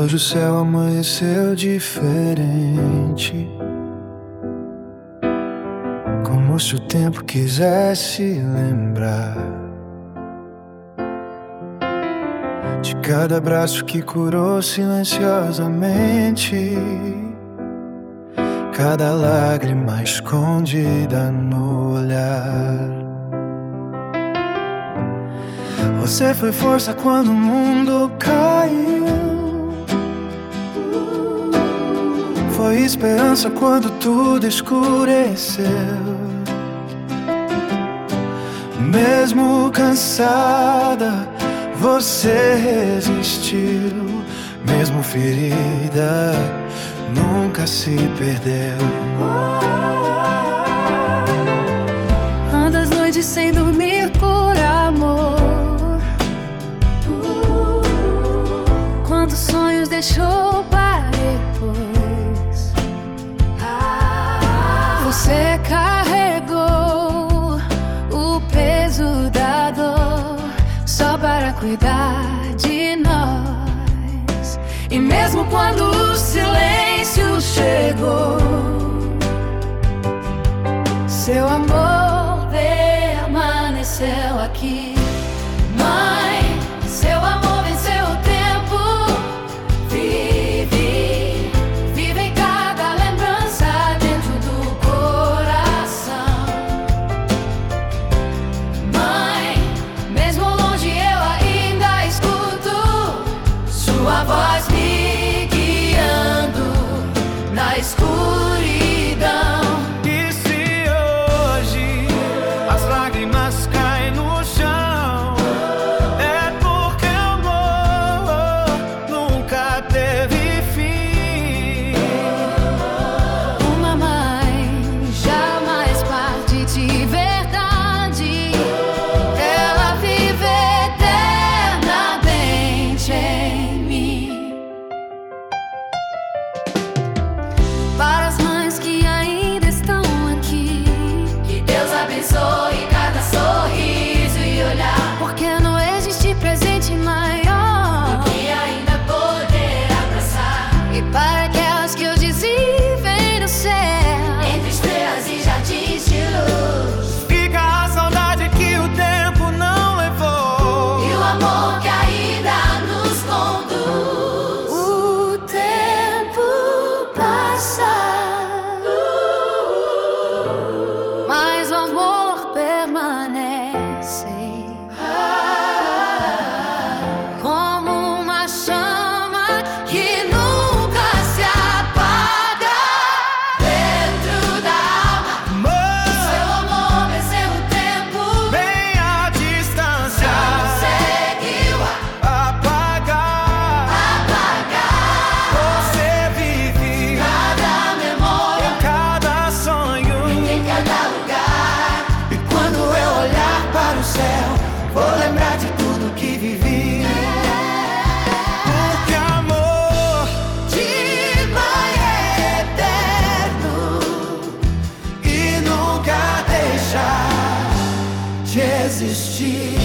Hoje o céu amanheceu diferente, como se o tempo quisesse lembrar de cada abraço que curou silenciosamente, cada lágrima escondida no olhar. Você foi força quando o mundo caiu, foi esperança quando tudo escureceu. Mesmo cansada, você resistiu. Mesmo ferida, nunca se perdeu. Anda as noites sem dormir por amor. Quantos sonhos deixou para depois? Você carregou o peso da dor só para cuidar de nós. E mesmo quando o silêncio chegou, seu amor permaneceu aqui. Mãe, seu amor venceu o tempo. Vive em cada lembrança dentro do coração. Mãe, mesmo longe eu ainda escuto sua voz me guiando na escuridão. E se hoje as lágrimas caem no chão, é porque o amor nunca teve fim. Uma mãe jamais parte de verdade. Ela vive eternamente em mim. Para as mães que ainda estão aqui, que Deus abençoe cada sorriso e olhar, porque não existe presente maior do que ainda poder abraçar. E para aquelas que hoje se veem no céu, entre estrelas e jardins de luz, Fica a saudade que o tempo não levou, e o amor que ainda nos conduz. O tempo passa, mas o amor permanece como uma chama que nunca se apaga dentro da alma. Seu amor venceu o tempo, bem a distância conseguiu apagar. Você vive cada memória em cada sonho. em cada lugar. E quando eu olhar para o céu, vou lembrar de tudo que vivi. Porque amor De mãe é eterno e nunca deixar de existir.